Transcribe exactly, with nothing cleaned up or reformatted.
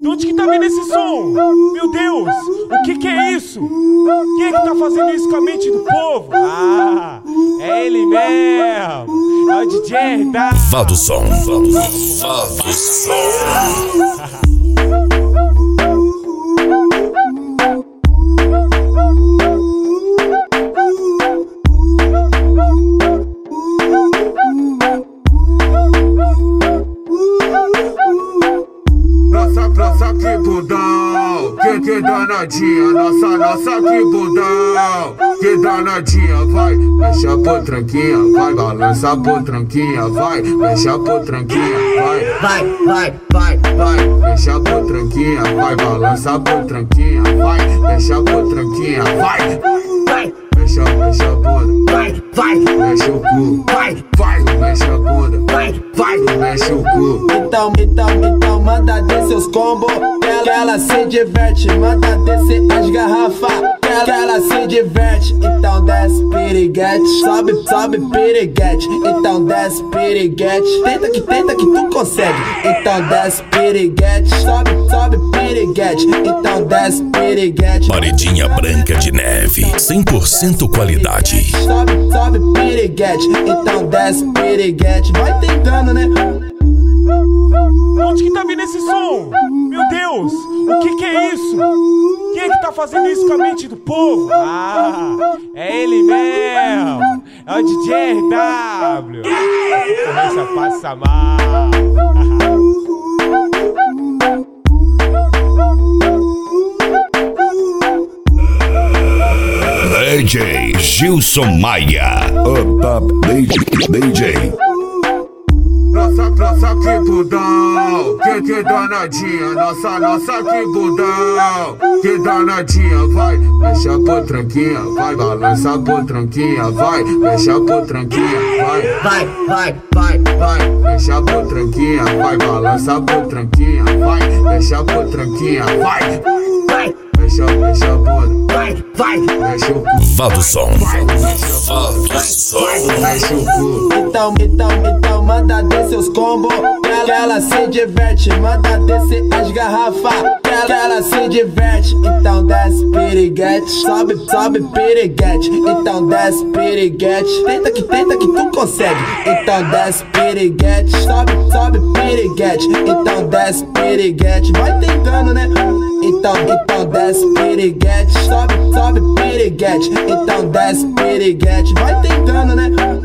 De onde que tá vindo esse som? Meu Deus, o que que é isso? Quem é que tá fazendo isso com a mente do povo? Ah, é ele mesmo, é o D J R W. Valdosom, Valdosom. Nossa, que budão, que, que danadinha. Nossa, nossa, que budão, que danadinha. Vai, mexe a potranquinha, vai, balança a potranquinha. Vai, mexe a potranquinha, vai, vai, vai, vai, vai. Mexe a potranquinha, vai, balança a potranquinha. Vai, mexe a potranquinha, vai, vai. Mexe a, mexe a bunda, vai, vai. Mexe o cu, vai, vai. Mexe a bunda, vai, vai. Mexe o cu. Então, então, então, manda descer os combos, que ela, que ela se diverte. Manda descer as garrafas, que ela, que ela se diverte. Então desce piriguete, sobe, sobe piriguete. Então desce piriguete, tenta que tenta que tu consegue. Então desce piriguete, sobe, sobe piriguete. Então desce piriguete. Paredinha branca de neve, cem por cento qualidade. Sobe, sobe piriguete. Então desce piriguete. Vai tentando, né? De onde que tá vindo esse som? Meu Deus, o que que é isso? Quem é que tá fazendo isso com a mente do povo? Ah, é ele mesmo, é o D J R W. Essa passa mal. D J Gilson Maia, o top D J. Nossa, nossa, que budão, que, que danadinha. Nossa, nossa, que budão, que danadinha. Vai, mexe a potranquinha, vai, balança a potranquinha. Vai, mexe a potranquinha, vai, vai, vai, vai, vai. Mexe a potranquinha, vai, balança a potranquinha. Vai, mexe a potranquinha, vai, vai. Mexe a, mexe a bunda, vai, vai. Mexe o cu, Valdosom, Valdosom. Mexe o cu. Então, então, então, manda descer os combos, que ela, que ela se diverte. Manda descer as garrafas, que ela, que ela se diverte. Então desce piriguete, sobe, sobe piriguete. Então desce piriguete, tenta que tenta que tu consegue. Então desce piriguete, sobe, sobe piriguete. Então desce piriguete, vai tentando, né? Então, então desce piriguete, sobe, sobe piriguete. Então desce piriguete, vai tentando, né?